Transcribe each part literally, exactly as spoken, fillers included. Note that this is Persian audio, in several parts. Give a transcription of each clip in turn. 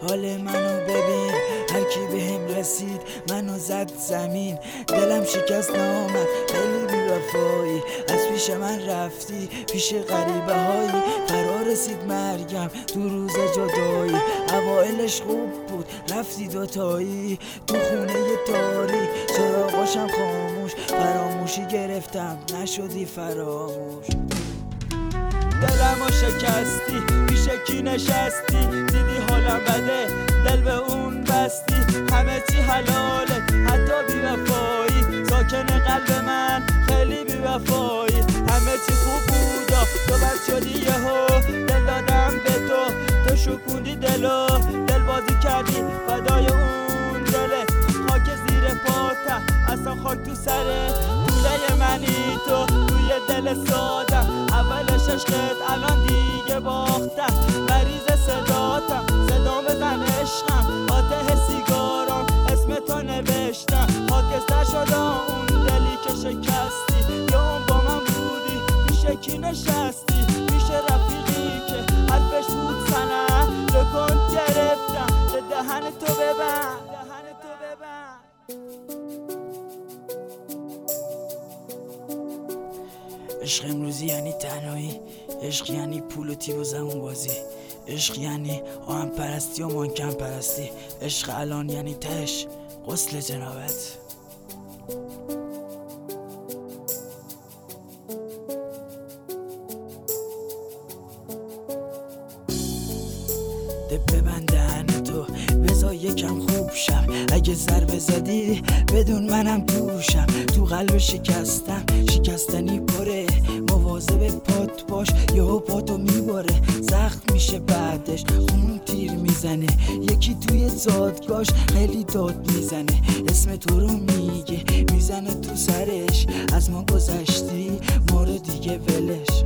حال منو ببین، هر کی بهم رسید منو زد زمین. دلم شکست نامد خیلی بی‌وفایی، از پیش من رفتی پیش غریبه هایی. فرا رسید مرگم تو روز جدایی، اوائلش خوب بود رفتی دوتایی. تو خونه تاریک چراغاشم خاموش، فراموشی گرفتم نشدی فراموش. دلمو شکستی پیش کی نشستی، دیدی حالم بده دل به اون بستی. همه چی حلاله حتی بی وفایی، ساکن قلب من خیلی بی وفایی. همه چی خوب بودا تو بد شدی یهو، دل دادم به تو تو شکوندی دلو. دل بازی کردی فدای اون دله، خاک زیر پاتم اصلا خاک تو سره. دوله منی تو توی دل سادم، اولش عشقت الان دیگه باختم. مریض صداتم صدا بزن عشقم، آته سیگارم اسم تو نوشتم. خاکستر شدم اون دلی که شکستی، یا اون با من بودی پیش کی نشستی. پیش رفیقی که حرفش بود سنه، لکن گرفتم دهن تو ببند، دهن تو ببند. عشق امروزی یعنی تنهایی، عشق یعنی پول و تیب و زمون بازی، عشق یعنی آهم پرستی و مانکم پرستی، عشق الان یعنی تش غسل جنابت. ده ببندن تو بذار یکم خوب شم، اگه ضربه زدی بدون منم توشم. تو قلب شکستم شکستنی پره، مواظب پات باش یهو پاتو میباره. زخم میشه بعدش خون تیر میزنه، یکی توی زادگاش خیلی داد میزنه. اسم تو رو میگه میزنه تو سرش، از ما گذشتی ما رو دیگه ولش.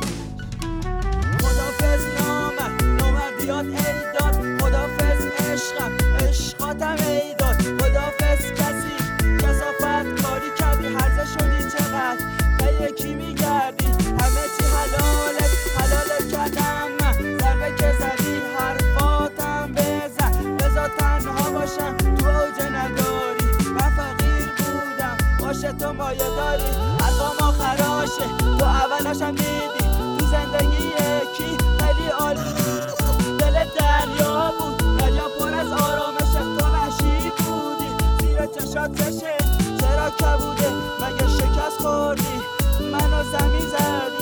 خدافظ نامد نامردیات ای داد، خدافظ عشقم عشقاتم ای داد. خدافظ کسی کسافت کاری کردی، هرزه شدی چقدر به یکی میگردی. همه چی حلالت حلالت کردم من، ضربه که زدی حرفاتم بزن. بذار تنها باشم تو اوج نداری، من فقیر بودم باشه تو مایه داری. حرفام خراشه تو اولشم دیدی، تو زندگی یکی خیلی عالی. دل دریا بود دریا پر از آرامشه، تو وحشی بودی زیر چشات چشه. چرا کبوده مگه شکست خوردی منو زمین زدی.